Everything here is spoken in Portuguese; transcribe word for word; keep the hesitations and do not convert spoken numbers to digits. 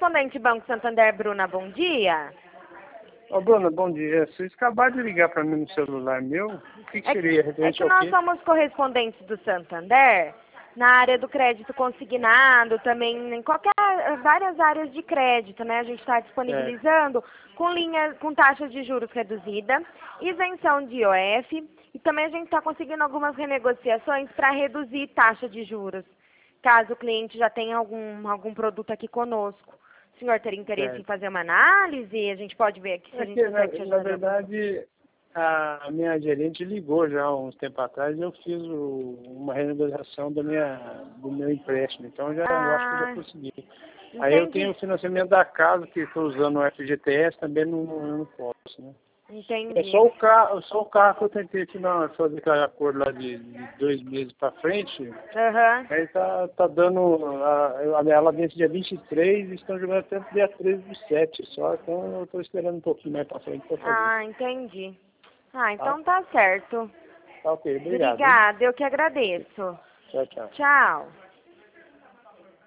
correspondente Banco Santander, Bruna, bom dia. Ô, Bruna, bom dia. Vocês acabaram de ligar para mim no celular meu. O que, que É, seria? é Referente que ao nós quê? somos correspondentes do Santander na área do crédito consignado, também em qualquer, várias áreas de crédito, né? A gente está É, disponibilizando com linha, com taxas de juros reduzida, isenção de I O F e também a gente está conseguindo algumas renegociações para reduzir taxa de juros, caso o cliente já tenha algum, algum produto aqui conosco. O senhor teria interesse em certo. fazer uma análise? A gente pode ver aqui se a É gente que, na, consegue te na ajudar de alguma forma. verdade, a minha gerente ligou já há uns tempos atrás e eu fiz o, uma renegociação da minha, do meu empréstimo. Então, já, eu acho que eu já Ah, consegui. Aí eu tenho entendi, o financiamento da casa, que estou usando o F G T S, também não, não, não posso, né? É entendi. só o carro, só o carro que eu tentei final, fazer aquele acordo lá de, de dois meses para frente. Aham. Aí tá, tá dando, a, a, ela vence dia vinte e três e estão jogando até dia treze do sete só, então eu tô esperando um pouquinho mais para frente para fazer. Ah, entendi. Ah, Tá? então tá certo. Tá ok, obrigado, hein? Obrigada, eu que agradeço. Tchau, tchau. Tchau.